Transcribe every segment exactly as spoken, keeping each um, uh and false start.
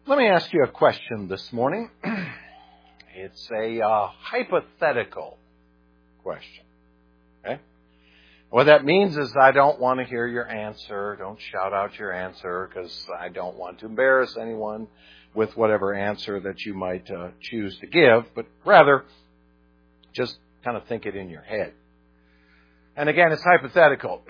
Let me ask you a question this morning. It's a uh, hypothetical question. Okay? What that means is I don't want to hear your answer. Don't shout out your answer because I don't want to embarrass anyone with whatever answer that you might uh, choose to give, but rather just kind of think it in your head. And again, it's hypothetical.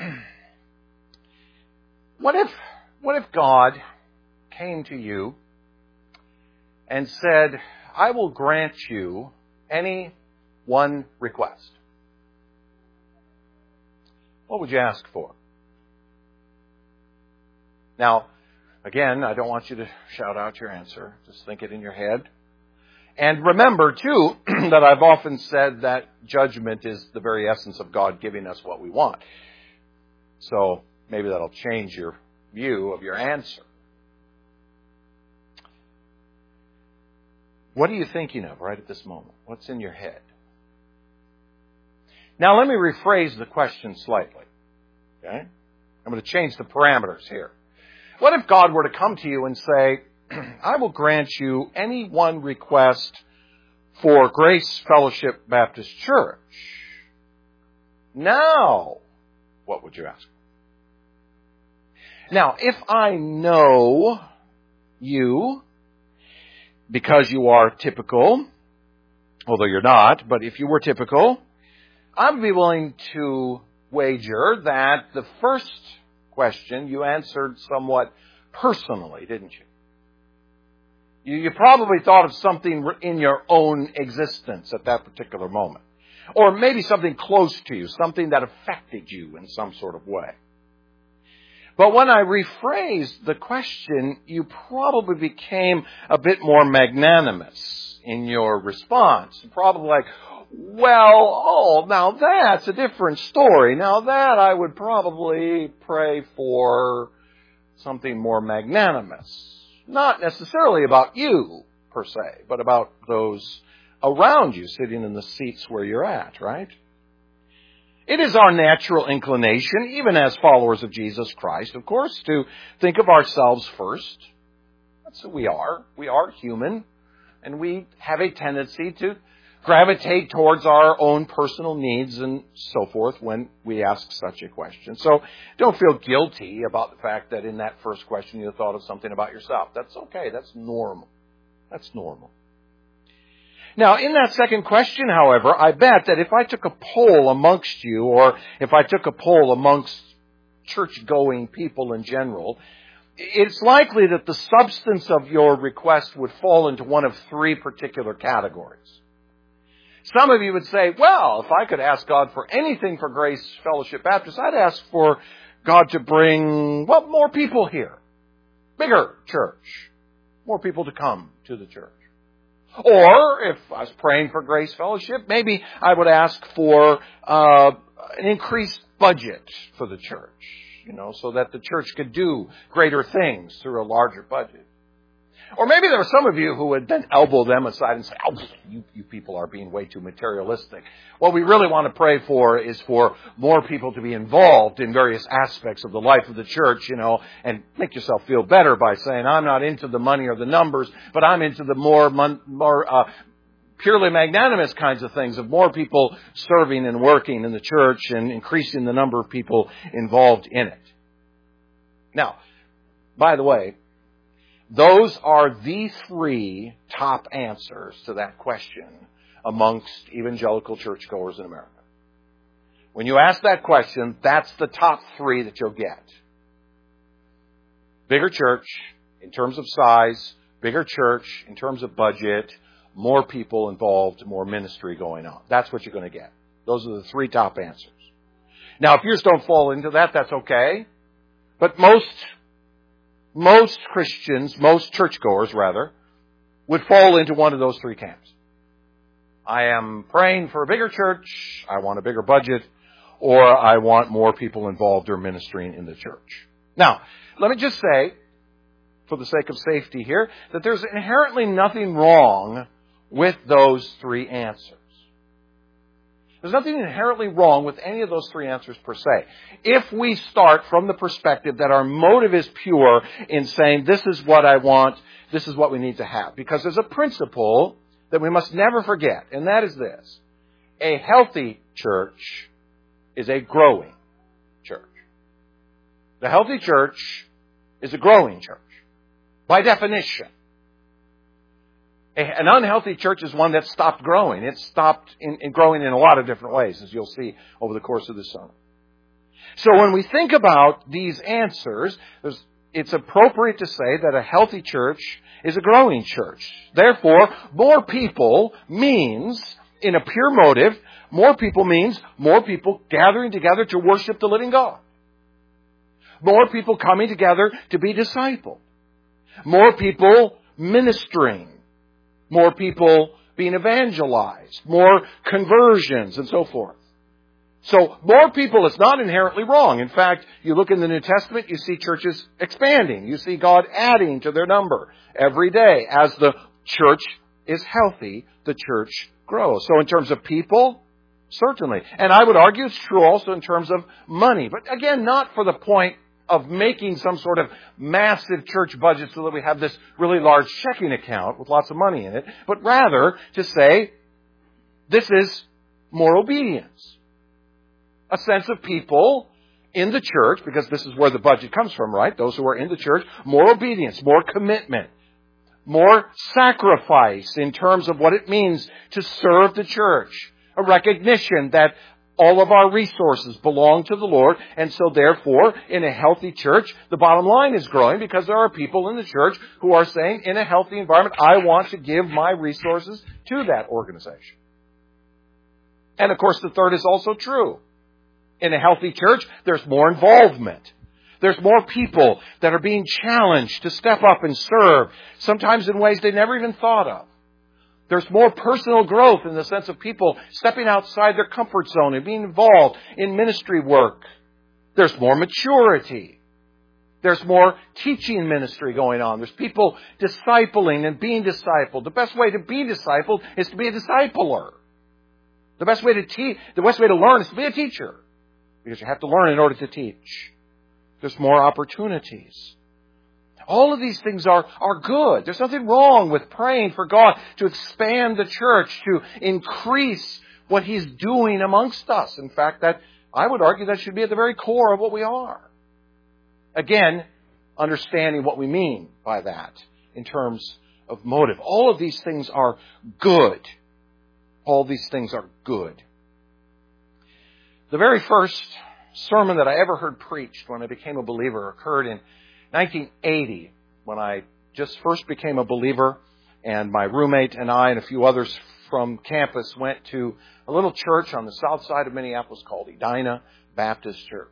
What if, what if God came to you and said, I will grant you any one request? What would you ask for? Now, again, I don't want you to shout out your answer. Just think it in your head. And remember, too, that I've often said that judgment is the very essence of God giving us what we want. So maybe that'll change your view of your answer. What are you thinking of right at this moment? What's in your head? Now, let me rephrase the question slightly. Okay? I'm going to change the parameters here. What if God were to come to you and say, I will grant you any one request for Grace Fellowship Baptist Church? Now, what would you ask? Now, if I know you, because you are typical, although you're not, but if you were typical, I would be willing to wager that the first question you answered somewhat personally, didn't you? You, you probably thought of something in your own existence at that particular moment. Or maybe something close to you, something that affected you in some sort of way. But when I rephrased the question, you probably became a bit more magnanimous in your response. Probably like, well, oh, now that's a different story. Now that I would probably pray for something more magnanimous. Not necessarily about you, per se, but about those around you sitting in the seats where you're at, right? It is our natural inclination, even as followers of Jesus Christ, of course, to think of ourselves first. That's who we are. We are human, and we have a tendency to gravitate towards our own personal needs and so forth when we ask such a question. So don't feel guilty about the fact that in that first question you thought of something about yourself. That's okay. That's normal. That's normal. Now, in that second question, however, I bet that if I took a poll amongst you, or if I took a poll amongst church-going people in general, it's likely that the substance of your request would fall into one of three particular categories. Some of you would say, well, if I could ask God for anything for Grace Fellowship Baptist, I'd ask for God to bring, well, more people here. Bigger church. More people to come to the church. Or, if I was praying for Grace Fellowship, maybe I would ask for uh, an increased budget for the church, you know, so that the church could do greater things through a larger budget. Or maybe there were some of you who would then elbow them aside and say, oh, you, you people are being way too materialistic. What we really want to pray for is for more people to be involved in various aspects of the life of the church, you know, and make yourself feel better by saying, I'm not into the money or the numbers, but I'm into the more, more uh, purely magnanimous kinds of things of more people serving and working in the church and increasing the number of people involved in it. Now, by the way, those are the three top answers to that question amongst evangelical churchgoers in America. When you ask that question, that's the top three that you'll get. Bigger church in terms of size, bigger church in terms of budget, more people involved, more ministry going on. That's what you're going to get. Those are the three top answers. Now, if yours don't fall into that, that's okay. But most Most Christians, most churchgoers rather, would fall into one of those three camps. I am praying for a bigger church, I want a bigger budget, or I want more people involved or ministering in the church. Now, let me just say, for the sake of safety here, that there's inherently nothing wrong with those three answers. There's nothing inherently wrong with any of those three answers per se. If we start from the perspective that our motive is pure in saying, this is what I want, this is what we need to have. Because there's a principle that we must never forget, and that is this. A healthy church is a growing church. The healthy church is a growing church, by definition. An unhealthy church is one that stopped growing. It stopped in, in growing in a lot of different ways, as you'll see over the course of this sermon. So when we think about these answers, it's appropriate to say that a healthy church is a growing church. Therefore, more people means, in a pure motive, more people means more people gathering together to worship the living God. More people coming together to be discipled. More people ministering. More people being evangelized, more conversions, and so forth. So, more people is not inherently wrong. In fact, you look in the New Testament, you see churches expanding. You see God adding to their number every day. As the church is healthy, the church grows. So, in terms of people, certainly. And I would argue it's true also in terms of money. But again, not for the point of making some sort of massive church budget so that we have this really large checking account with lots of money in it, but rather to say, this is more obedience. A sense of people in the church, because this is where the budget comes from, right? Those who are in the church, more obedience, more commitment, more sacrifice in terms of what it means to serve the church. A recognition that all of our resources belong to the Lord, and so therefore, in a healthy church, the bottom line is growing because there are people in the church who are saying, in a healthy environment, I want to give my resources to that organization. And of course, the third is also true. In a healthy church, there's more involvement. There's more people that are being challenged to step up and serve, sometimes in ways they never even thought of. There's more personal growth in the sense of people stepping outside their comfort zone and being involved in ministry work. There's more maturity. There's more teaching ministry going on. There's people discipling and being discipled. The best way to be discipled is to be a discipler. The best way to teach, the best way to learn is to be a teacher. Because you have to learn in order to teach. There's more opportunities. All of these things are, are good. There's nothing wrong with praying for God to expand the church, to increase what He's doing amongst us. In fact, that I would argue that should be at the very core of what we are. Again, understanding what we mean by that in terms of motive. All of these things are good. All these things are good. The very first sermon that I ever heard preached when I became a believer occurred in nineteen eighty, when I just first became a believer, and my roommate and I and a few others from campus went to a little church on the south side of Minneapolis called Edina Baptist Church.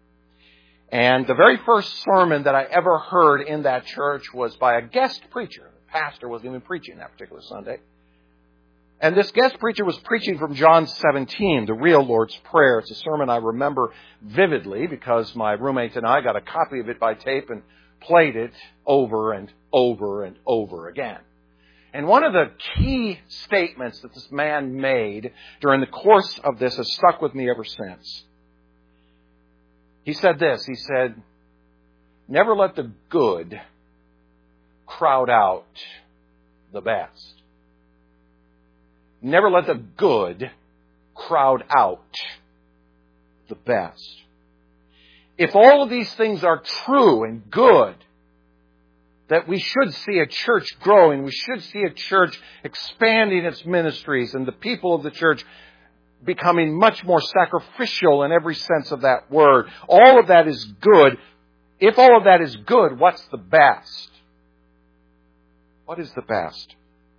And the very first sermon that I ever heard in that church was by a guest preacher. The pastor wasn't even preaching that particular Sunday. And this guest preacher was preaching from John seventeen, the real Lord's Prayer. It's a sermon I remember vividly because my roommate and I got a copy of it by tape and played it over and over and over again. And one of the key statements that this man made during the course of this has stuck with me ever since. He said this, he said, never let the good crowd out the best. Never let the good crowd out the best. If all of these things are true and good, that we should see a church growing, we should see a church expanding its ministries, and the people of the church becoming much more sacrificial in every sense of that word. All of that is good. If all of that is good, what's the best? What is the best?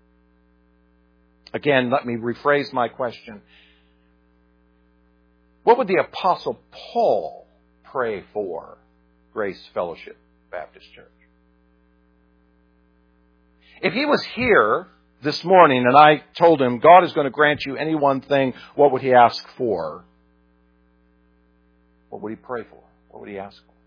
Again, let me rephrase my question. What would the Apostle Paul pray for Grace Fellowship Baptist Church? If he was here this morning and I told him God is going to grant you any one thing, what would he ask for? What would he pray for? What would he ask for?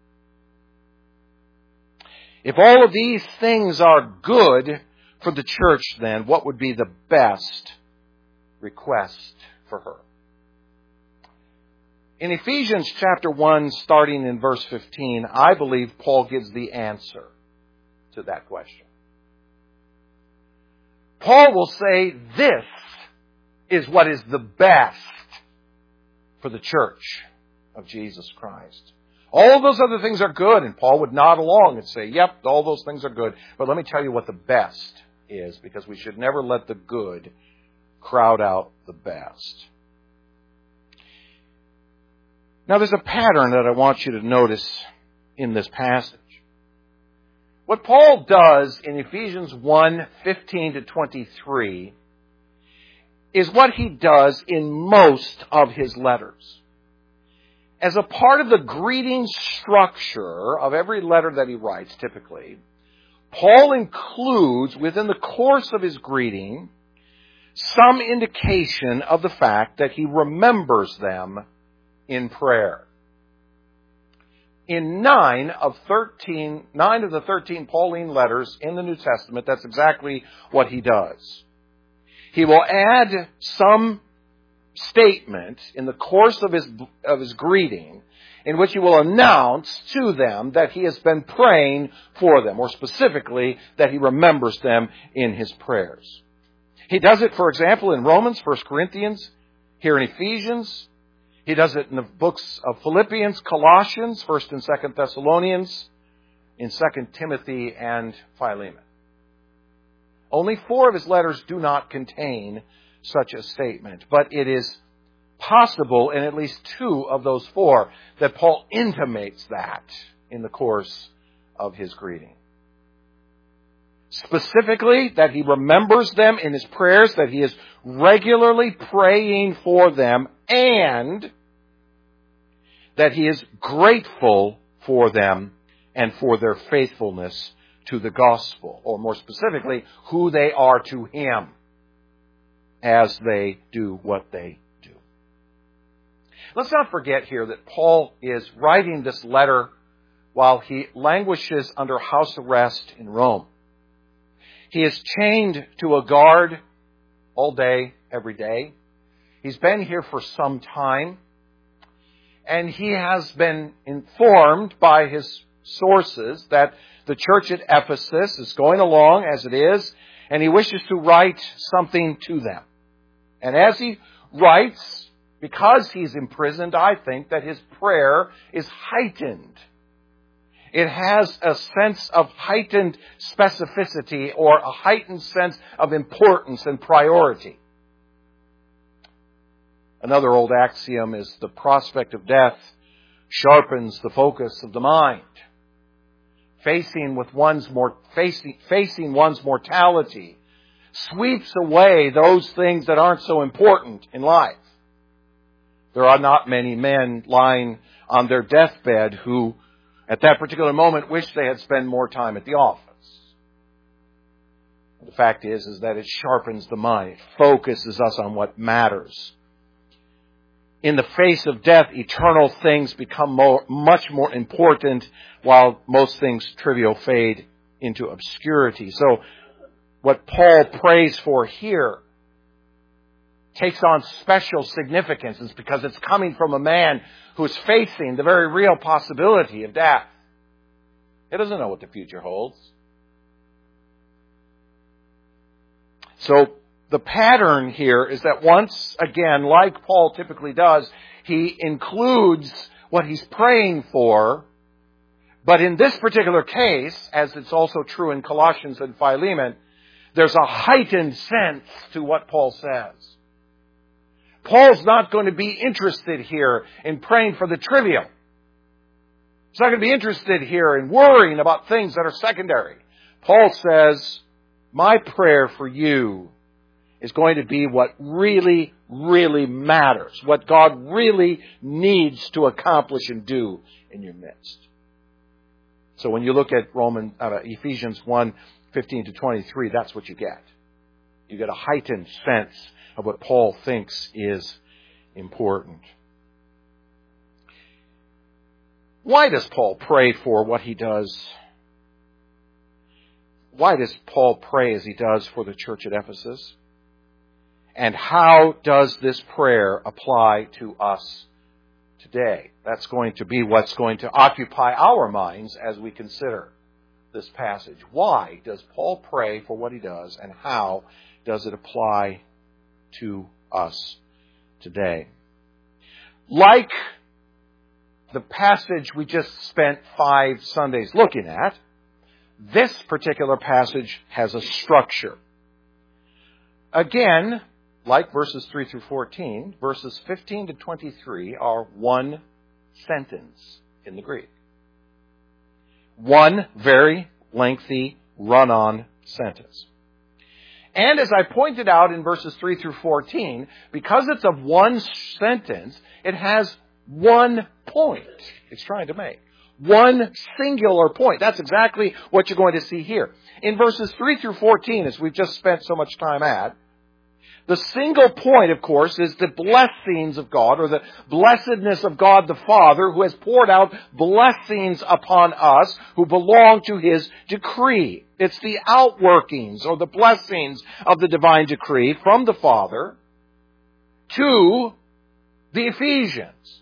If all of these things are good for the church, then what would be the best request for her? In Ephesians chapter one, starting in verse fifteen, I believe Paul gives the answer to that question. Paul will say this is what is the best for the church of Jesus Christ. All of those other things are good, and Paul would nod along and say, yep, all those things are good. But let me tell you what the best is, because we should never let the good crowd out the best. Now, there's a pattern that I want you to notice in this passage. What Paul does in Ephesians one, fifteen to twenty-three is what he does in most of his letters. As a part of the greeting structure of every letter that he writes, typically, Paul includes within the course of his greeting some indication of the fact that he remembers them in prayer. In nine of thirteen, nine of the thirteen Pauline letters in the New Testament, that's exactly what he does. He will add some statement in the course of his of his greeting in which he will announce to them that he has been praying for them, or specifically that he remembers them in his prayers. He does it, for example, in Romans, First Corinthians, here in Ephesians. He does it in the books of Philippians, Colossians, First and Second Thessalonians, in Second Timothy and Philemon. Only four of his letters do not contain such a statement, but it is possible in at least two of those four that Paul intimates that in the course of his greeting. Specifically, that he remembers them in his prayers, that he is regularly praying for them, and that he is grateful for them and for their faithfulness to the gospel, or more specifically, who they are to him as they do what they do. Let's not forget here that Paul is writing this letter while he languishes under house arrest in Rome. He is chained to a guard all day, every day. He's been here for some time, and he has been informed by his sources that the church at Ephesus is going along as it is, and he wishes to write something to them. And as he writes, because he's imprisoned, I think that his prayer is heightened. It has a sense of heightened specificity, or a heightened sense of importance and priority. Another old axiom is the prospect of death sharpens the focus of the mind. Facing with one's more facing, facing one's mortality sweeps away those things that aren't so important in life. There are not many men lying on their deathbed who, at that particular moment, wish they had spent more time at the office. The fact is, is that it sharpens the mind. It focuses us on what matters. In the face of death, eternal things become more, much more important, while most things trivial fade into obscurity. So, what Paul prays for here takes on special significance. It's because it's coming from a man who is facing the very real possibility of death. He doesn't know what the future holds. So, the pattern here is that once again, like Paul typically does, he includes what he's praying for. But in this particular case, as it's also true in Colossians and Philemon, there's a heightened sense to what Paul says. Paul's not going to be interested here in praying for the trivial. He's not going to be interested here in worrying about things that are secondary. Paul says, my prayer for you is going to be what really, really matters, what God really needs to accomplish and do in your midst. So when you look at Roman, uh, Ephesians one, fifteen to twenty-three, that's what you get. You get a heightened sense of what Paul thinks is important. Why does Paul pray for what he does? Why does Paul pray as he does for the church at Ephesus? And how does this prayer apply to us today. That's going to be what's going to occupy our minds as we consider this passage. Why does Paul pray for what he does, and how does it apply to us today? Like the passage we just spent five Sundays looking at, this particular passage has a structure. Again, like verses three through fourteen, verses fifteen to twenty-three are one sentence in the Greek. One very lengthy run-on sentence. And as I pointed out in verses three through fourteen, because it's of one sentence, it has one point it's trying to make. One singular point. That's exactly what you're going to see here. In verses three through fourteen, as we've just spent so much time at, the single point, of course, is the blessings of God, or the blessedness of God the Father, who has poured out blessings upon us who belong to His decree. It's the outworkings, or the blessings of the divine decree from the Father to the Ephesians.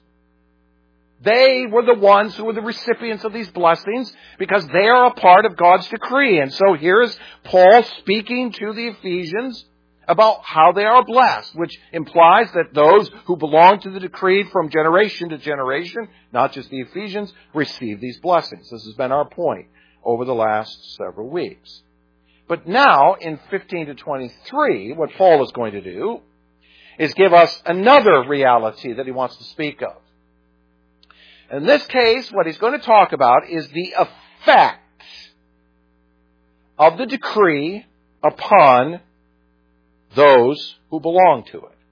They were the ones who were the recipients of these blessings because they are a part of God's decree. And so here's Paul speaking to the Ephesians about how they are blessed, which implies that those who belong to the decree from generation to generation, not just the Ephesians, receive these blessings. This has been our point over the last several weeks. But now, in fifteen to twenty-three, what Paul is going to do is give us another reality that he wants to speak of. In this case, what he's going to talk about is the effect of the decree upon those who belong to it.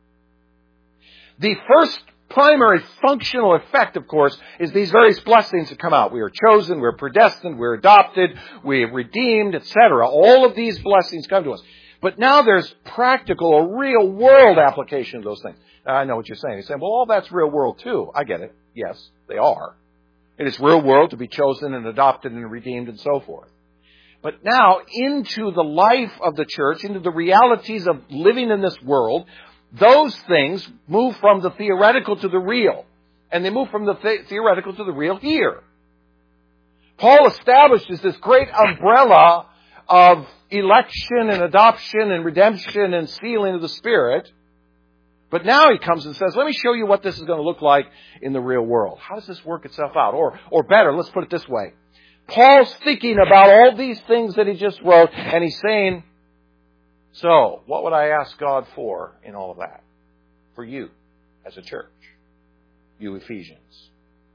The first primary functional effect, of course, is these various blessings that come out. We are chosen, we're predestined, we're adopted, we're redeemed, et cetera. All of these blessings come to us. But now there's practical or real world application of those things. Now, I know what you're saying. You're saying, well, all that's real world too. I get it. Yes, they are. It is real world to be chosen and adopted and redeemed and so forth. But now, into the life of the church, into the realities of living in this world, those things move from the theoretical to the real. And they move from the, the theoretical to the real here. Paul establishes this great umbrella of election and adoption and redemption and sealing of the Spirit. But now he comes and says, let me show you what this is going to look like in the real world. How does this work itself out? Or, or better, let's put it this way. Paul's thinking about all these things that he just wrote, and he's saying, so, what would I ask God for in all of that? For you, as a church. You Ephesians.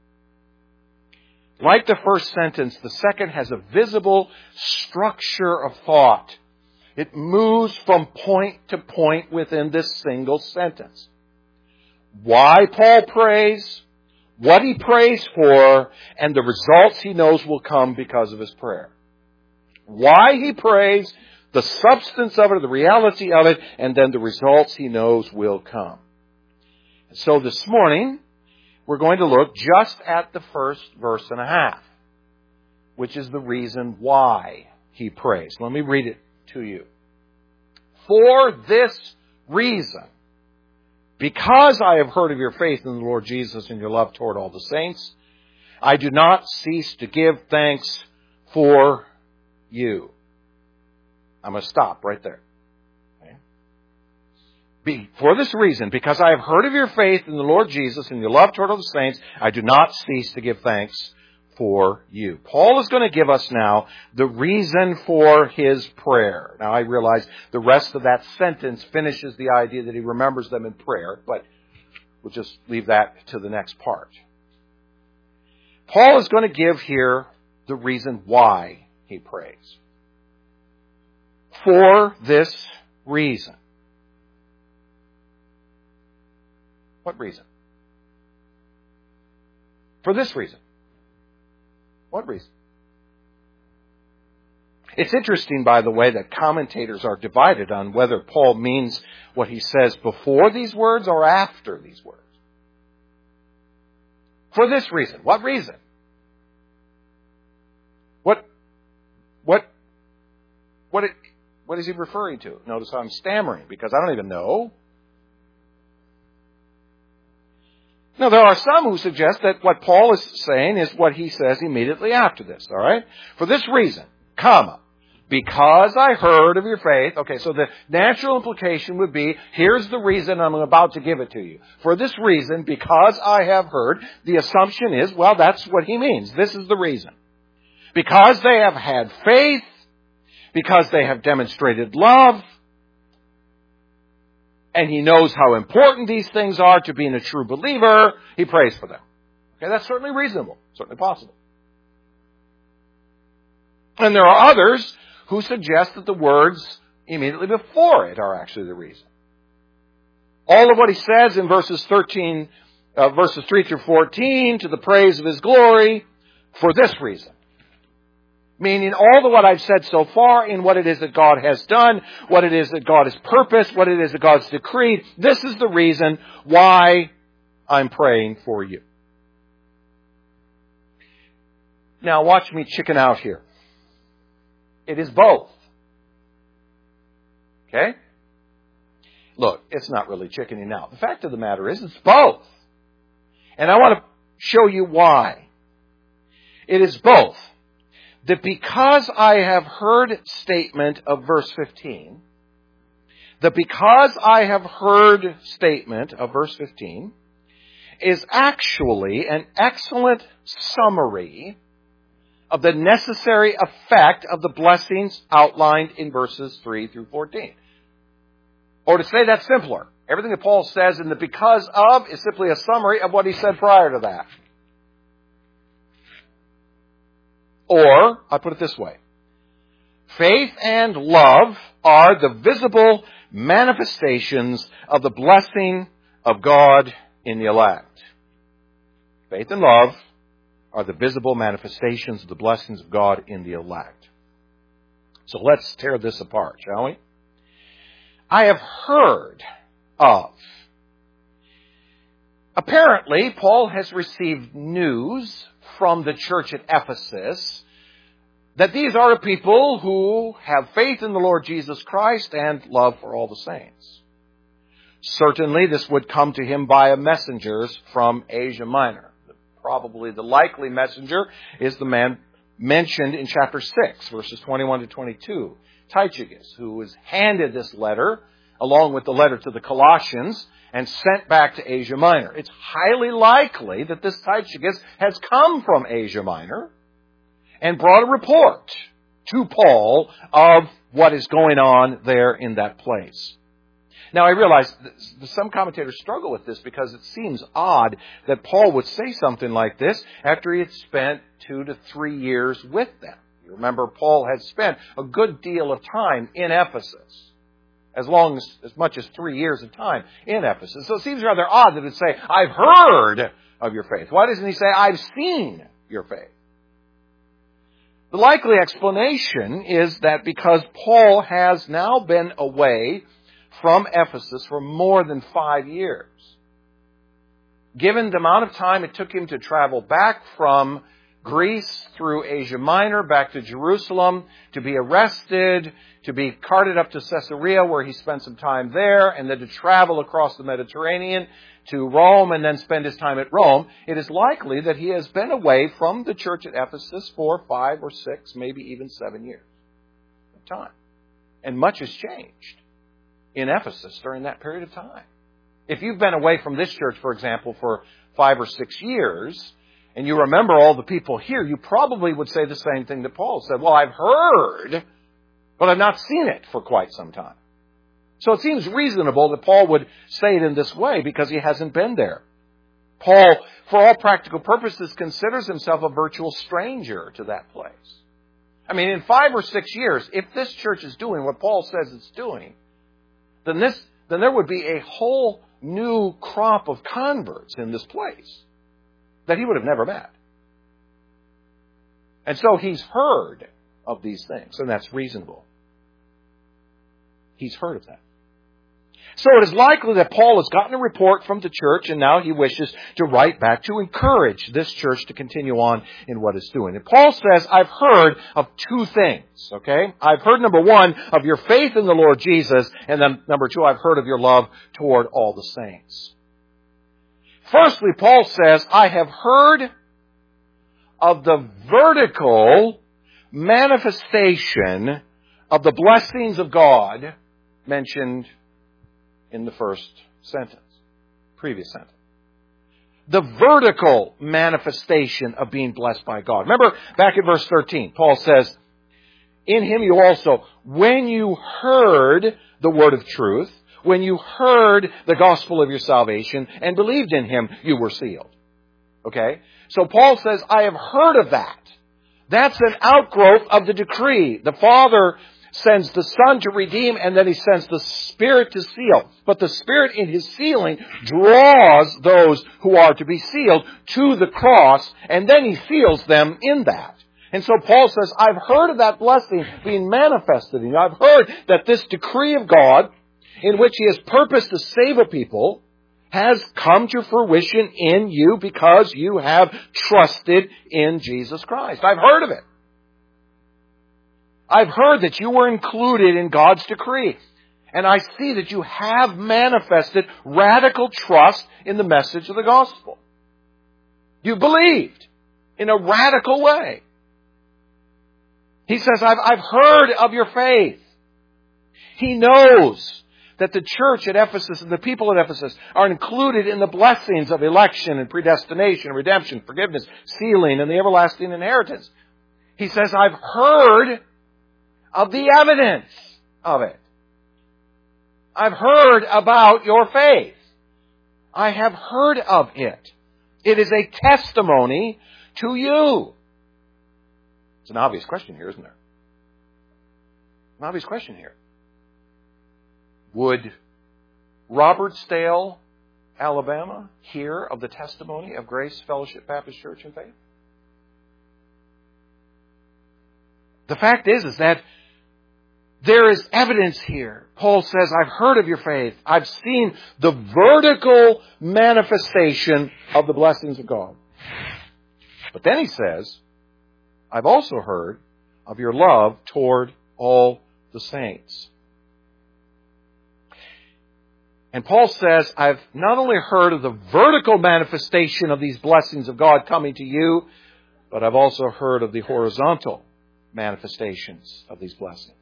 Like the first sentence, the second has a visible structure of thought. It moves from point to point within this single sentence. Why Paul prays, what he prays for, and the results he knows will come because of his prayer. Why he prays, the substance of it, the reality of it, and then the results he knows will come. So this morning, we're going to look just at the first verse and a half, which is the reason why he prays. Let me read it to you. For this reason, because I have heard of your faith in the Lord Jesus and your love toward all the saints, I do not cease to give thanks for you. I'm going to stop right there. Okay? Be, for this reason, because I have heard of your faith in the Lord Jesus and your love toward all the saints, I do not cease to give thanks for you. Paul is going to give us now the reason for his prayer. Now I realize the rest of that sentence finishes the idea that he remembers them in prayer, but we'll just leave that to the next part. Paul is going to give here the reason why he prays. For this reason. What reason? For this reason. What reason? It's interesting, by the way, that commentators are divided on whether Paul means what he says before these words or after these words. For this reason. What reason? What, what, what, it, what is he referring to? Notice I'm stammering because I don't even know. Now, there are some who suggest that what Paul is saying is what he says immediately after this, all right? For this reason, comma, because I heard of your faith. Okay, so the natural implication would be, here's the reason I'm about to give it to you. For this reason, because I have heard, the assumption is, well, that's what he means. This is the reason. Because they have had faith, because they have demonstrated love, and he knows how important these things are to being a true believer, he prays for them. Okay, that's certainly reasonable, certainly possible. And there are others who suggest that the words immediately before it are actually the reason. All of what he says in verses thirteen, uh, verses three through fourteen, to the praise of his glory, for this reason. Meaning all of what I've said so far in what it is that God has done, what it is that God has purposed, what it is that God's decreed. This is the reason why I'm praying for you. Now watch me chicken out here. It is both. Okay? Look, it's not really chickening out. The fact of the matter is, it's both. And I want to show you why. It is both. That because I have heard statement of verse fifteen, that because I have heard statement of verse fifteen is actually an excellent summary of the necessary effect of the blessings outlined in verses three through fourteen. Or to say that simpler, everything that Paul says in the because of is simply a summary of what he said prior to that. Or, I put it this way, faith and love are the visible manifestations of the blessing of God in the elect. Faith and love are the visible manifestations of the blessings of God in the elect. So let's tear this apart, shall we? I have heard of. Apparently, Paul has received news from the church at Ephesus that these are people who have faith in the Lord Jesus Christ and love for all the saints. Certainly, this would come to him via messengers from Asia Minor. Probably the likely messenger is the man mentioned in chapter six, verses twenty-one to twenty-two, Tychicus, who was handed this letter along with the letter to the Colossians and sent back to Asia Minor. It's highly likely that this Tychicus has come from Asia Minor and brought a report to Paul of what is going on there in that place. Now, I realize that some commentators struggle with this because it seems odd that Paul would say something like this after he had spent two to three years with them. You remember, Paul had spent a good deal of time in Ephesus. As long as, as much as three years of time in Ephesus. So it seems rather odd that it say, I've heard of your faith. Why doesn't he say, I've seen your faith? The likely explanation is that because Paul has now been away from Ephesus for more than five years. Given the amount of time it took him to travel back from Greece through Asia Minor, back to Jerusalem, to be arrested, to be carted up to Caesarea where he spent some time there, and then to travel across the Mediterranean to Rome and then spend his time at Rome, it is likely that he has been away from the church at Ephesus for five or six, maybe even seven years of time. And much has changed in Ephesus during that period of time. If you've been away from this church, for example, for five or six years, and you remember all the people here, you probably would say the same thing that Paul said. Well, I've heard, but I've not seen it for quite some time. So it seems reasonable that Paul would say it in this way because he hasn't been there. Paul, for all practical purposes, considers himself a virtual stranger to that place. I mean, in five or six years, if this church is doing what Paul says it's doing, then this, then there would be a whole new crop of converts in this place that he would have never met. And so he's heard of these things, and that's reasonable. He's heard of that. So it is likely that Paul has gotten a report from the church, and now he wishes to write back to encourage this church to continue on in what it's doing. And Paul says, I've heard of two things, okay? I've heard, number one, of your faith in the Lord Jesus, and then number two, I've heard of your love toward all the saints. Firstly, Paul says, I have heard of the vertical manifestation of the blessings of God mentioned in the first sentence, previous sentence. The vertical manifestation of being blessed by God. Remember back in verse thirteen, Paul says, in Him you also, when you heard the word of truth, when you heard the gospel of your salvation and believed in Him, you were sealed. Okay? So Paul says, I have heard of that. That's an outgrowth of the decree. The Father sends the Son to redeem, and then He sends the Spirit to seal. But the Spirit in His sealing draws those who are to be sealed to the cross, and then He seals them in that. And so Paul says, I've heard of that blessing being manifested in you. I've heard that this decree of God, in which He has purposed to save a people, has come to fruition in you because you have trusted in Jesus Christ. I've heard of it. I've heard that you were included in God's decree. And I see that you have manifested radical trust in the message of the gospel. You believed in a radical way. He says, I've, I've heard of your faith. He knows that the church at Ephesus and the people at Ephesus are included in the blessings of election and predestination, redemption, forgiveness, sealing, and the everlasting inheritance. He says, I've heard of the evidence of it. I've heard about your faith. I have heard of it. It is a testimony to you. It's an obvious question here, isn't there? An obvious question here. Would Robertsdale, Alabama, hear of the testimony of Grace Fellowship Baptist Church and Faith? The fact is, is that there is evidence here. Paul says, I've heard of your faith. I've seen the vertical manifestation of the blessings of God. But then he says, I've also heard of your love toward all the saints. And Paul says, I've not only heard of the vertical manifestation of these blessings of God coming to you, but I've also heard of the horizontal manifestations of these blessings.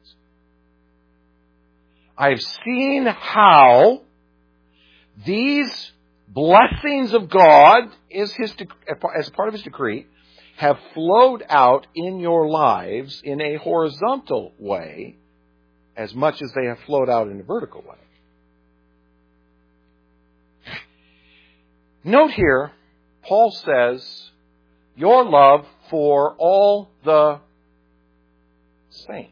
I've seen how these blessings of God, is his, as part of His decree, have flowed out in your lives in a horizontal way as much as they have flowed out in a vertical way. Note here, Paul says, your love for all the saints.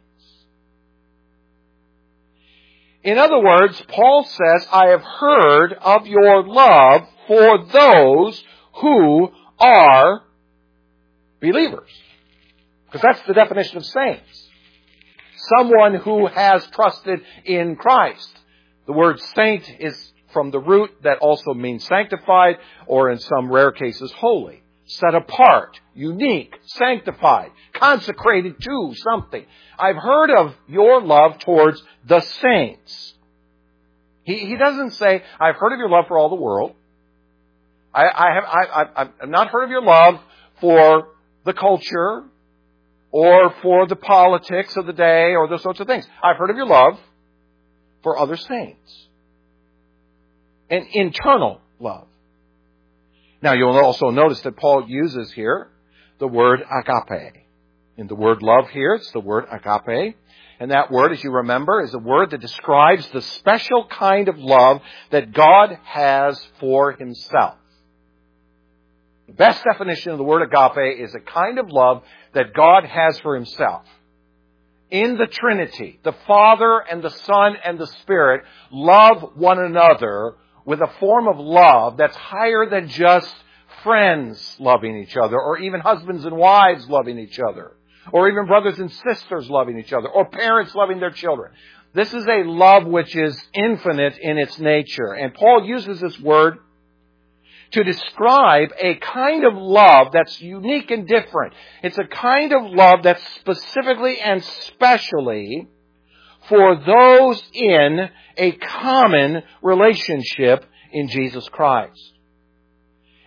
In other words, Paul says, I have heard of your love for those who are believers. Because that's the definition of saints. Someone who has trusted in Christ. The word saint is from the root that also means sanctified, or in some rare cases, holy. Set apart, unique, sanctified, consecrated to something. I've heard of your love towards the saints. He, he doesn't say, I've heard of your love for all the world. I, I have I, I, I've not heard of your love for the culture or for the politics of the day or those sorts of things. I've heard of your love for other saints. An internal love. Now, you'll also notice that Paul uses here the word agape. In the word love here, it's the word agape. And that word, as you remember, is a word that describes the special kind of love that God has for Himself. The best definition of the word agape is a kind of love that God has for Himself. In the Trinity, the Father and the Son and the Spirit love one another with a form of love that's higher than just friends loving each other, or even husbands and wives loving each other, or even brothers and sisters loving each other, or parents loving their children. This is a love which is infinite in its nature. And Paul uses this word to describe a kind of love that's unique and different. It's a kind of love that's specifically and specially for those in a common relationship in Jesus Christ.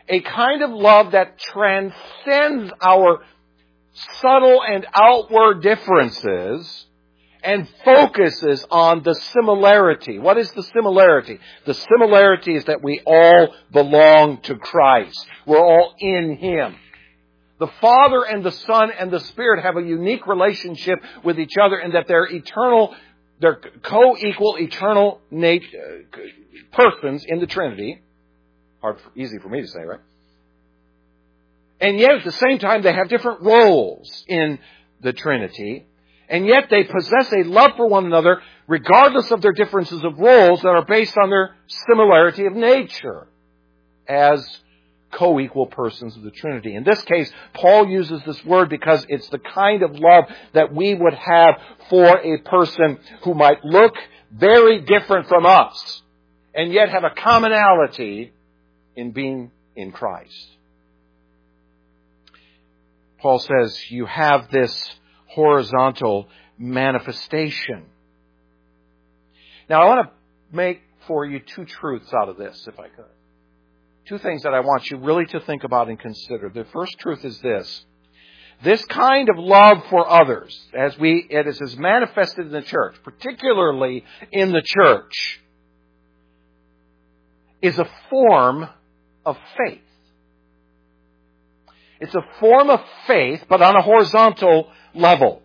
a kind of love that transcends our subtle and outward differences and focuses on the similarity. What is the similarity? The similarity is that we all belong to Christ. We're all in Him. The Father and the Son and the Spirit have a unique relationship with each other in that they're eternal, they're co-equal, eternal nat- uh, persons in the Trinity. Hard, easy for me to say, right? And yet at the same time they have different roles in the Trinity. And yet they possess a love for one another regardless of their differences of roles that are based on their similarity of nature as co-equal persons of the Trinity. In this case, Paul uses this word because it's the kind of love that we would have for a person who might look very different from us and yet have a commonality in being in Christ. Paul says you have this horizontal manifestation. Now I want to make for you two truths out of this, if I could. Two things that I want you really to think about and consider. The first truth is this. This kind of love for others, as we, it is as manifested in the church, particularly in the church, is a form of faith. It's a form of faith, but on a horizontal level.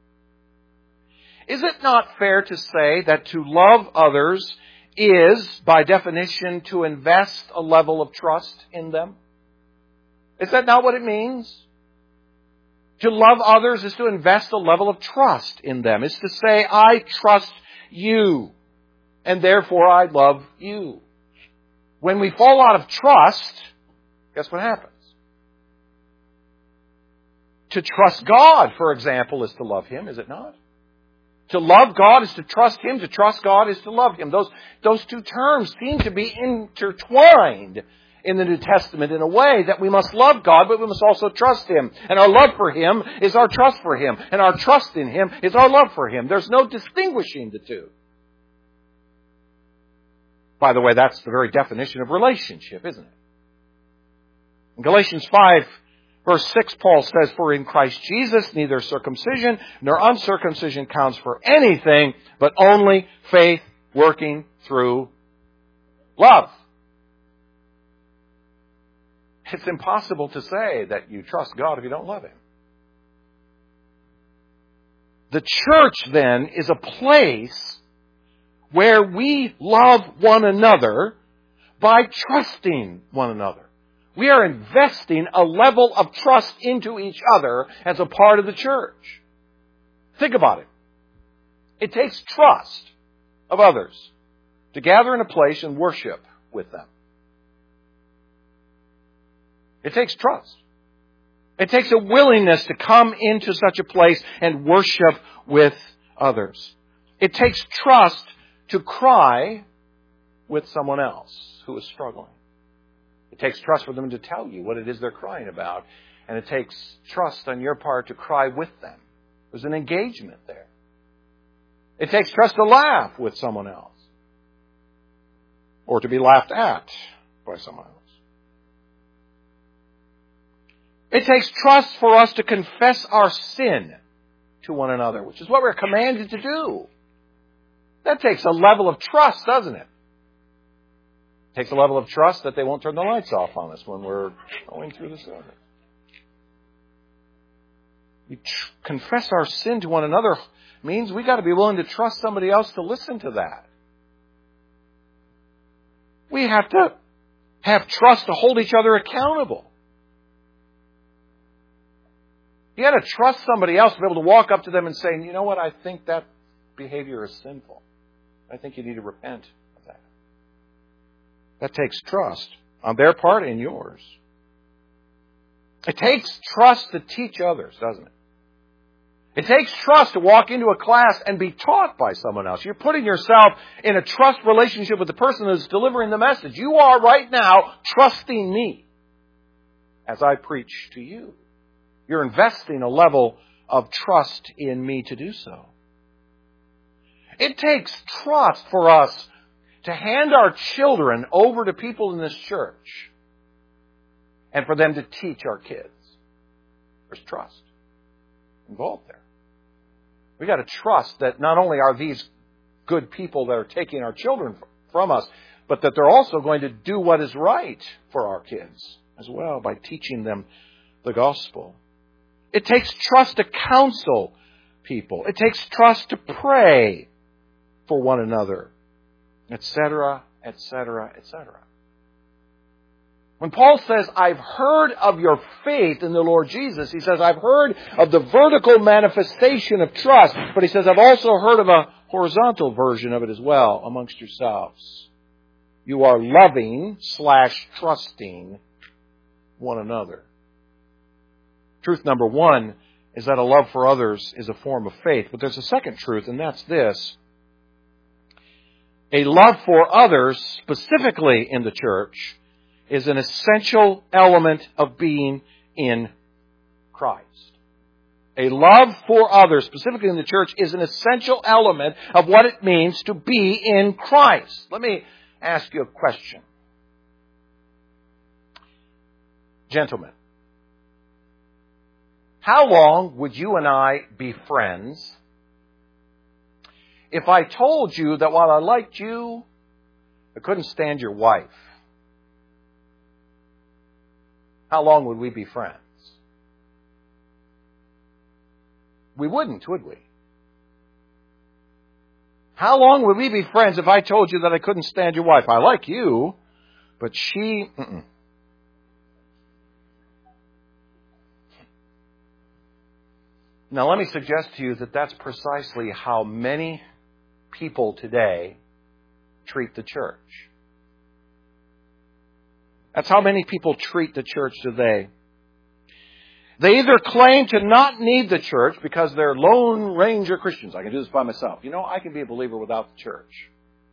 Is it not fair to say that to love others is, by definition, to invest a level of trust in them? Is that not what it means? To love others is to invest a level of trust in them. It's to say, I trust you, and therefore I love you. When we fall out of trust, guess what happens? To trust God, for example, is to love Him, is it not? To love God is to trust Him. To trust God is to love Him. Those, those two terms seem to be intertwined in the New Testament in a way that we must love God, but we must also trust Him. And our love for Him is our trust for Him. And our trust in Him is our love for Him. There's no distinguishing the two. By the way, that's the very definition of relationship, isn't it? In Galatians five, verse six, Paul says, for in Christ Jesus neither circumcision nor uncircumcision counts for anything, but only faith working through love. It's impossible to say that you trust God if you don't love Him. The church, then, is a place where we love one another by trusting one another. We are investing a level of trust into each other as a part of the church. Think about it. It takes trust of others to gather in a place and worship with them. It takes trust. It takes a willingness to come into such a place and worship with others. It takes trust to cry with someone else who is struggling. It takes trust for them to tell you what it is they're crying about. And it takes trust on your part to cry with them. There's an engagement there. It takes trust to laugh with someone else. Or to be laughed at by someone else. It takes trust for us to confess our sin to one another, which is what we're commanded to do. That takes a level of trust, doesn't it? It takes a level of trust that they won't turn the lights off on us when we're going through the service. We tr- confess our sin to one another means we've got to be willing to trust somebody else to listen to that. We have to have trust to hold each other accountable. You got to trust somebody else to be able to walk up to them and say, you know what, I think that behavior is sinful. I think you need to repent of that. That takes trust on their part and yours. It takes trust to teach others, doesn't it? It takes trust to walk into a class and be taught by someone else. You're putting yourself in a trust relationship with the person who's delivering the message. You are right now trusting me as I preach to you. You're investing a level of trust in me to do so. It takes trust for us to hand our children over to people in this church and for them to teach our kids. There's trust involved there. We've got to trust that not only are these good people that are taking our children from us, but that they're also going to do what is right for our kids as well by teaching them the gospel. It takes trust to counsel people. It takes trust to pray for one another, et cetera, et cetera, et cetera. When Paul says, I've heard of your faith in the Lord Jesus, he says, I've heard of the vertical manifestation of trust, but he says, I've also heard of a horizontal version of it as well amongst yourselves. You are loving slash trusting one another. Truth number one is that a love for others is a form of faith. But there's a second truth, and that's this. A love for others, specifically in the church, is an essential element of being in Christ. A love for others, specifically in the church, is an essential element of what it means to be in Christ. Let me ask you a question. Gentlemen, how long would you and I be friends if I told you that while I liked you, I couldn't stand your wife? How long would we be friends? We wouldn't, would we? How long would we be friends if I told you that I couldn't stand your wife? I like you, but she... Mm-mm. Now, let me suggest to you that that's precisely how many people today treat the church. That's how many people treat the church today. They either claim to not need the church because they're Lone Ranger Christians. I can do this by myself. You know, I can be a believer without the church.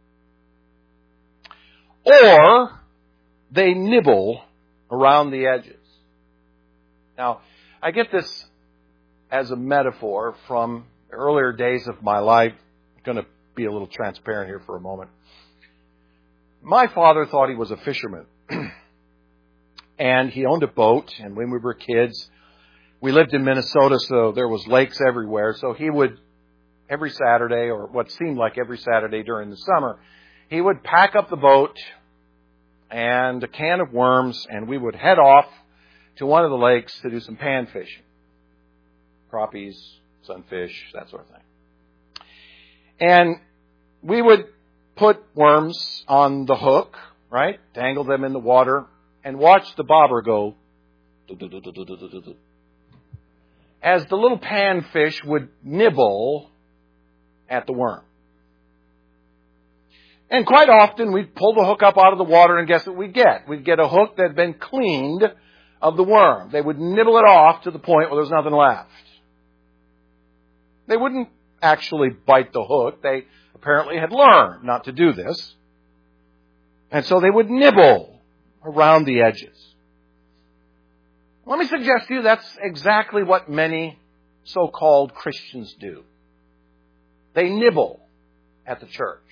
Or they nibble around the edges. Now, I get this as a metaphor from earlier days of my life. I'm going to be a little transparent here for a moment. My father thought he was a fisherman. And he owned a boat. And when we were kids, we lived in Minnesota, so there was lakes everywhere. So he would, every Saturday, or what seemed like every Saturday during the summer, he would pack up the boat and a can of worms, and we would head off to one of the lakes to do some pan fishing. Crappies, sunfish, that sort of thing. And we would put worms on the hook, right? Dangle them in the water and watch the bobber go. As the little panfish would nibble at the worm. And quite often we'd pull the hook up out of the water, and guess what we'd get? We'd get a hook that had been cleaned of the worm. They would nibble it off to the point where there was nothing left. They wouldn't actually bite the hook. They apparently had learned not to do this. And so they would nibble around the edges. Let me suggest to you that's exactly what many so-called Christians do. They nibble at the church.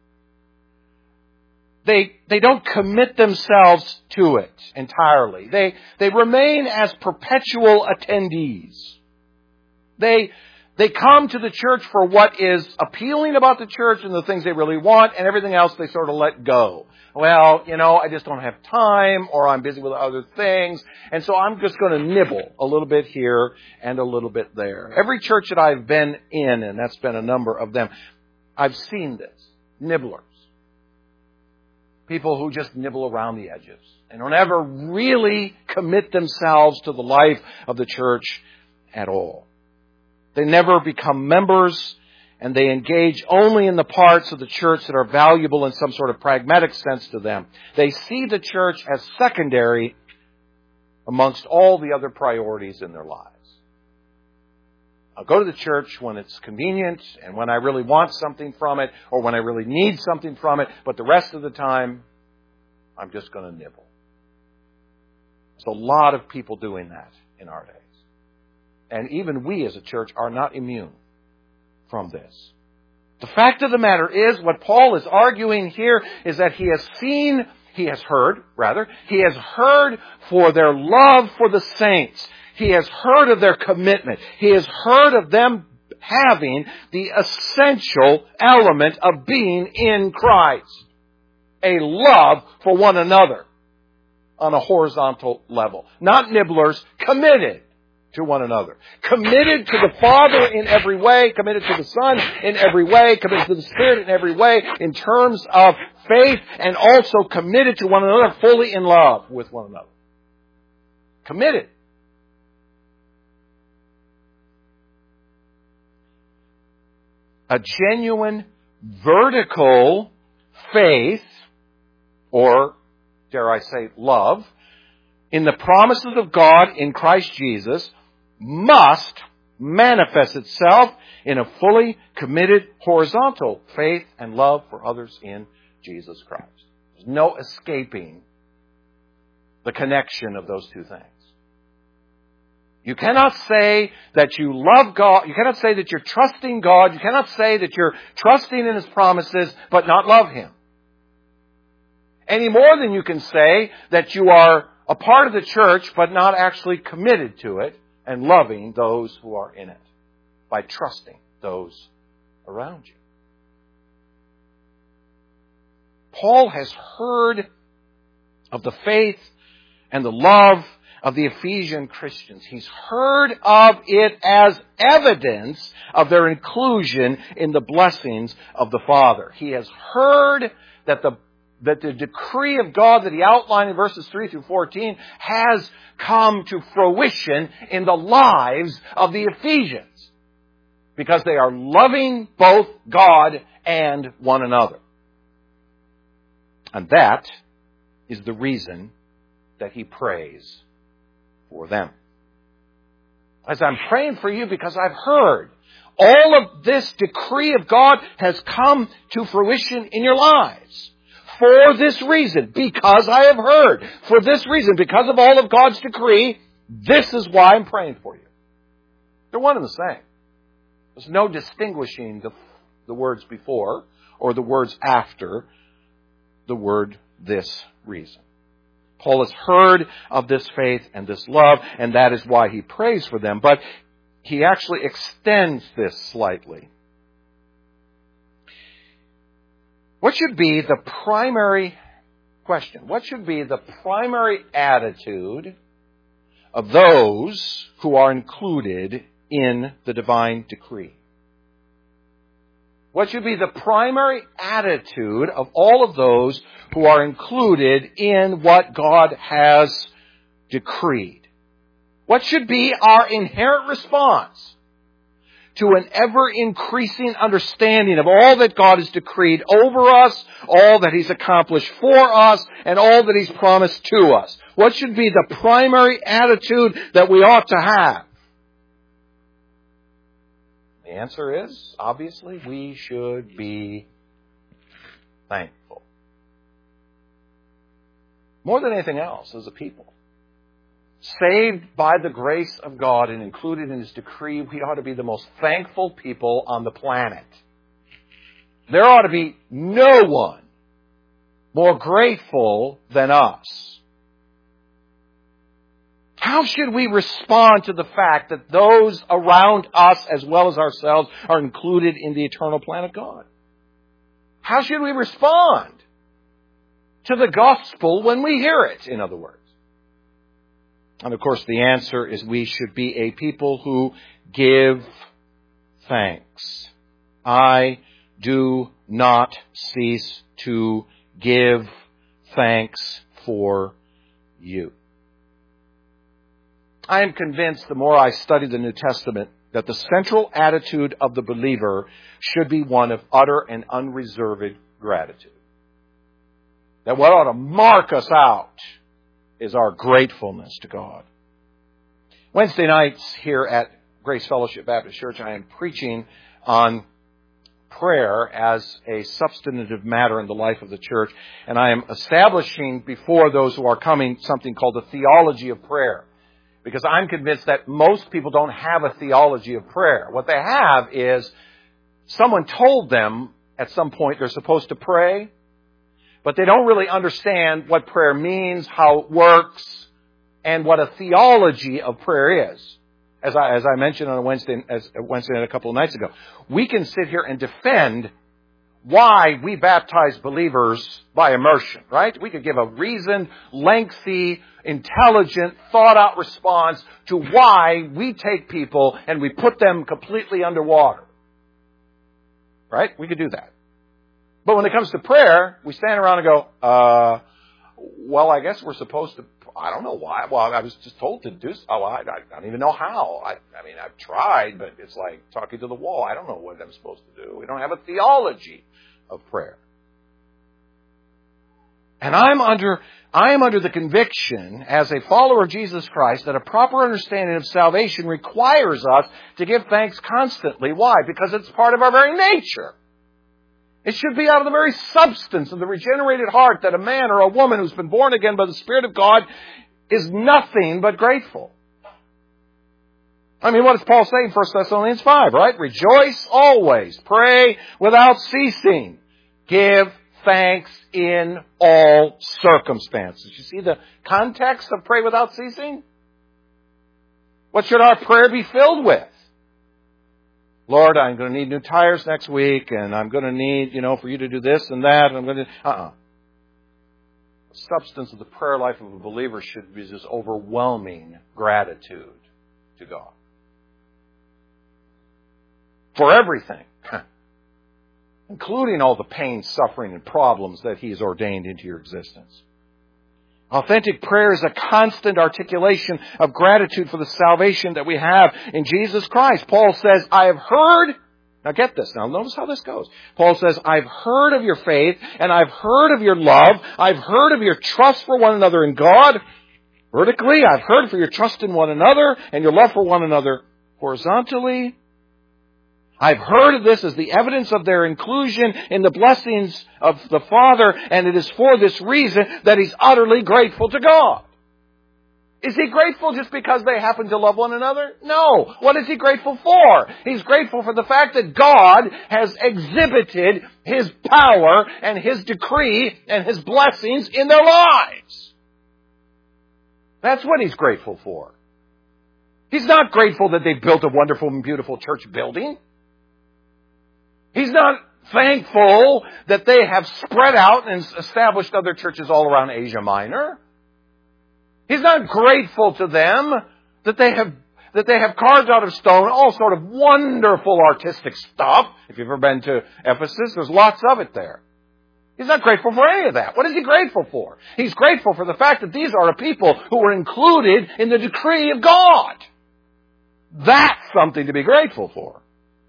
They, they don't commit themselves to it entirely. They, they remain as perpetual attendees. They, They come to the church for what is appealing about the church and the things they really want, and everything else they sort of let go. Well, you know, I just don't have time, or I'm busy with other things, and so I'm just going to nibble a little bit here and a little bit there. Every church that I've been in, and that's been a number of them, I've seen this. Nibblers. People who just nibble around the edges and don't ever really commit themselves to the life of the church at all. They never become members, and they engage only in the parts of the church that are valuable in some sort of pragmatic sense to them. They see the church as secondary amongst all the other priorities in their lives. I'll go to the church when it's convenient and when I really want something from it, or when I really need something from it, but the rest of the time, I'm just going to nibble. There's a lot of people doing that in our days. And even we as a church are not immune from this. The fact of the matter is, what Paul is arguing here is that he has seen He has heard, rather. He has heard for their love for the saints. He has heard of their commitment. He has heard of them having the essential element of being in Christ. A love for one another on a horizontal level. Not nibblers, committed to one another. Committed to the Father in every way, committed to the Son in every way, committed to the Spirit in every way, in terms of faith, and also committed to one another, fully in love with one another. Committed. A genuine vertical faith, or dare I say love, in the promises of God in Christ Jesus must manifest itself in a fully committed horizontal faith and love for others in Jesus Christ. There's no escaping the connection of those two things. You cannot say that you love God. You cannot say that you're trusting God. You cannot say that you're trusting in His promises but not love Him. Any more than you can say that you are a part of the church but not actually committed to it and loving those who are in it by trusting those around you. Paul has heard of the faith and the love of the Ephesian Christians. He's heard of it as evidence of their inclusion in the blessings of the Father. He has heard that the that the decree of God that he outlined in verses three through fourteen has come to fruition in the lives of the Ephesians, because they are loving both God and one another. And that is the reason that he prays for them. As I'm praying for you, because I've heard all of this decree of God has come to fruition in your lives. For this reason, because I have heard. For this reason, because of all of God's decree, this is why I'm praying for you. They're one and the same. There's no distinguishing the, the words before or the words after the word this reason. Paul has heard of this faith and this love, and that is why he prays for them. But he actually extends this slightly. What should be the primary question? What should be the primary attitude of those who are included in the divine decree? What should be the primary attitude of all of those who are included in what God has decreed? What should be our inherent response to an ever-increasing understanding of all that God has decreed over us, all that He's accomplished for us, and all that He's promised to us? What should be the primary attitude that we ought to have? The answer is, obviously, we should be thankful. More than anything else, as a people. Saved by the grace of God and included in His decree, we ought to be the most thankful people on the planet. There ought to be no one more grateful than us. How should we respond to the fact that those around us as well as ourselves are included in the eternal plan of God? How should we respond to the gospel when we hear it, in other words? And of course, the answer is we should be a people who give thanks. I do not cease to give thanks for you. I am convinced the more I study the New Testament that the central attitude of the believer should be one of utter and unreserved gratitude. That what ought to mark us out is our gratefulness to God. Wednesday nights here at Grace Fellowship Baptist Church, I am preaching on prayer as a substantive matter in the life of the church. And I am establishing before those who are coming something called the theology of prayer. Because I'm convinced that most people don't have a theology of prayer. What they have is someone told them at some point they're supposed to pray. but they don't really understand what prayer means, how it works, and what a theology of prayer is. As I, as I mentioned on a Wednesday, as Wednesday night a couple of nights ago, we can sit here and defend why we baptize believers by immersion, right? We could give a reasoned, lengthy, intelligent, thought-out response to why we take people and we put them completely underwater. Right? We could do that. But when it comes to prayer, we stand around and go, uh, well, I guess we're supposed to, I don't know why. Well, I was just told to do so. Oh, I, I don't even know how. I, I mean, I've tried, but it's like talking to the wall. I don't know what I'm supposed to do. We don't have a theology of prayer. And I'm under, I am under the conviction as a follower of Jesus Christ that a proper understanding of salvation requires us to give thanks constantly. Why? Because it's part of our very nature. It should be out of the very substance of the regenerated heart that a man or a woman who's been born again by the Spirit of God is nothing but grateful. I mean, what does Paul say in First Thessalonians five, right? Rejoice always. Pray without ceasing. Give thanks in all circumstances. You see the context of pray without ceasing? What should our prayer be filled with? Lord, I'm going to need new tires next week, and I'm going to need, you know, for you to do this and that. And I'm going to, uh-uh. The substance of the prayer life of a believer should be this overwhelming gratitude to God. For everything. Including all the pain, suffering, and problems that He has ordained into your existence. Authentic prayer is a constant articulation of gratitude for the salvation that we have in Jesus Christ. Paul says, I have heard, now get this, now notice how this goes. Paul says, I've heard of your faith, and I've heard of your love, I've heard of your trust for one another in God. Vertically, I've heard for your trust in one another, and your love for one another horizontally. I've heard of this as the evidence of their inclusion in the blessings of the Father, and it is for this reason that he's utterly grateful to God. Is he grateful just because they happen to love one another? No. What is he grateful for? He's grateful for the fact that God has exhibited His power and His decree and His blessings in their lives. That's what he's grateful for. He's not grateful that they've built a wonderful and beautiful church building. He's not thankful that they have spread out and established other churches all around Asia Minor. He's not grateful to them that they have that they have carved out of stone all sort of wonderful artistic stuff. If you've ever been to Ephesus, there's lots of it there. He's not grateful for any of that. What is he grateful for? He's grateful for the fact that these are a people who were included in the decree of God. That's something to be grateful for.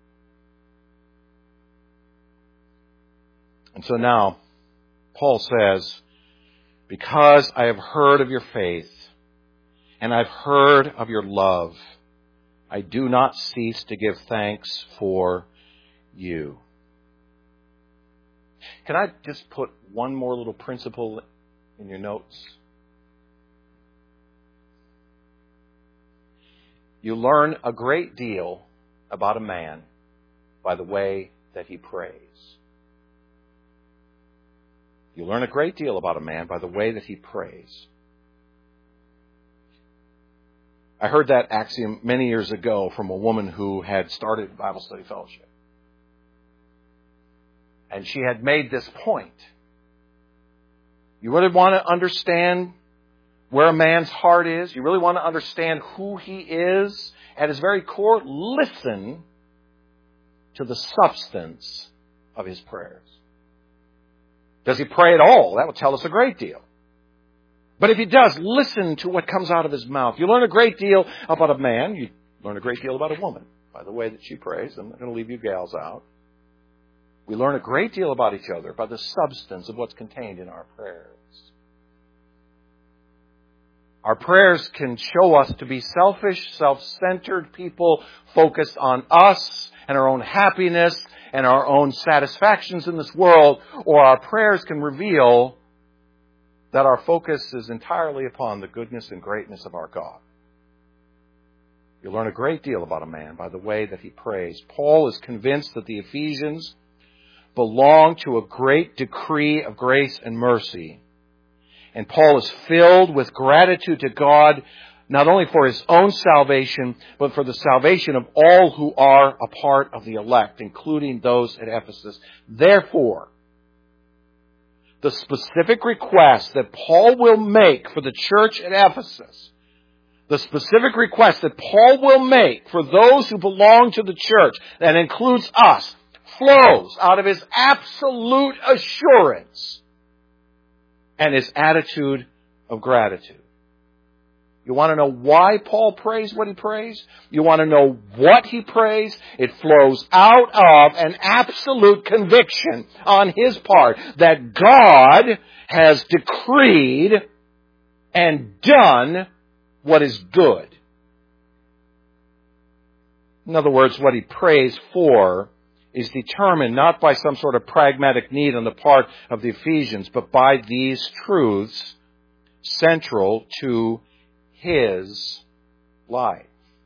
And so now, Paul says, because I have heard of your faith, and I've heard of your love, I do not cease to give thanks for you. Can I just put one more little principle in your notes? You learn a great deal about a man by the way that he prays. You learn a great deal about a man by the way that he prays. I heard that axiom many years ago from a woman who had started Bible Study Fellowship. And she had made this point. You really want to understand where a man's heart is? You really want to understand who he is at his very core? Listen to the substance of his prayers. Does he pray at all? That will tell us a great deal. But if he does, listen to what comes out of his mouth. You learn a great deal about a man. You learn a great deal about a woman by the way that she prays. I'm not going to leave you gals out. We learn a great deal about each other by the substance of what's contained in our prayers. Our prayers can show us to be selfish, self-centered people focused on us and our own happiness and our own satisfactions in this world, or our prayers can reveal that our focus is entirely upon the goodness and greatness of our God. You learn a great deal about a man by the way that he prays. Paul is convinced that the Ephesians belong to a great decree of grace and mercy. And Paul is filled with gratitude to God, not only for his own salvation, but for the salvation of all who are a part of the elect, including those at Ephesus. Therefore, the specific request that Paul will make for the church at Ephesus, the specific request that Paul will make for those who belong to the church, that includes us, flows out of his absolute assurance and his attitude of gratitude. You want to know why Paul prays what he prays? You want to know what he prays? It flows out of an absolute conviction on his part that God has decreed and done what is good. In other words, what he prays for is determined not by some sort of pragmatic need on the part of the Ephesians, but by these truths central to his life.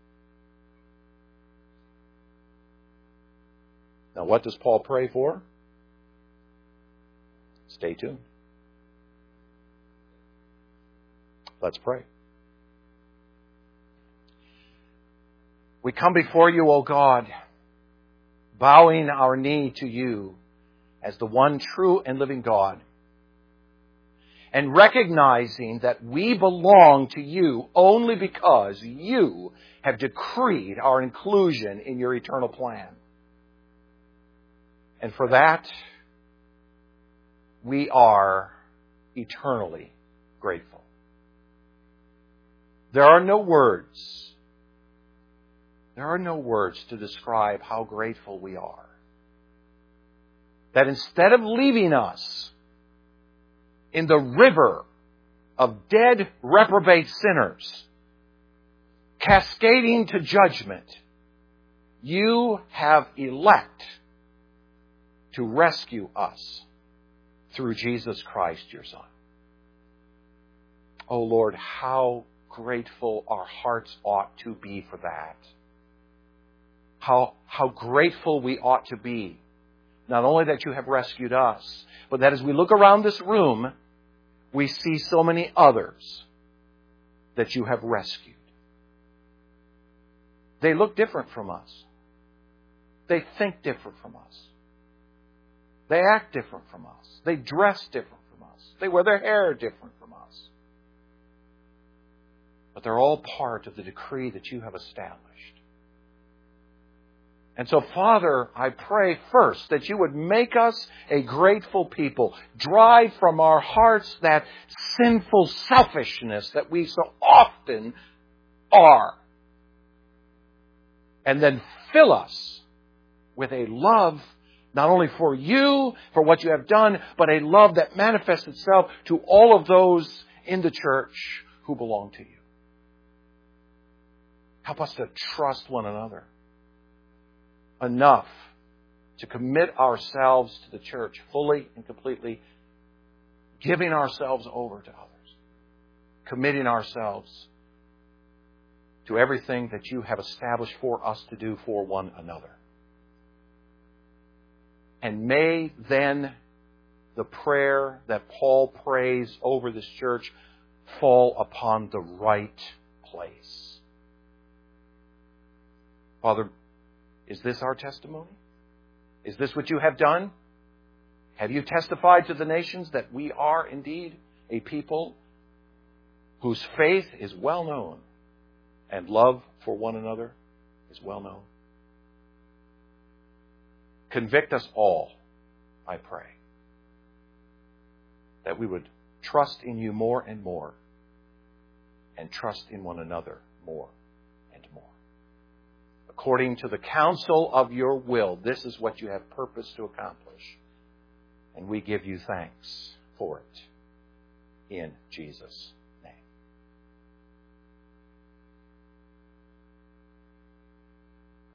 Now, what does Paul pray for? Stay tuned. Let's pray. We come before you, O God, bowing our knee to you as the one true and living God, and recognizing that we belong to you only because you have decreed our inclusion in your eternal plan. And for that, we are eternally grateful. There are no words. There are no words to describe how grateful we are. That instead of leaving us in the river of dead, reprobate sinners, cascading to judgment, you have elect to rescue us through Jesus Christ, your Son. Oh Lord, how grateful our hearts ought to be for that. How, how grateful we ought to be. Not only that you have rescued us, but that as we look around this room, we see so many others that you have rescued. They look different from us. They think different from us. They act different from us. They dress different from us. They wear their hair different from us. But they're all part of the decree that you have established. And so, Father, I pray first that you would make us a grateful people. Drive from our hearts that sinful selfishness that we so often are. And then fill us with a love not only for you, for what you have done, but a love that manifests itself to all of those in the church who belong to you. Help us to trust one another enough to commit ourselves to the church fully and completely, giving ourselves over to others, committing ourselves to everything that you have established for us to do for one another. And may then the prayer that Paul prays over this church fall upon the right place. Father, is this our testimony? Is this what you have done? Have you testified to the nations that we are indeed a people whose faith is well known and love for one another is well known? Convict us all, I pray, that we would trust in you more and more and trust in one another more and more. According to the counsel of your will, this is what you have purposed to accomplish. And we give you thanks for it in Jesus'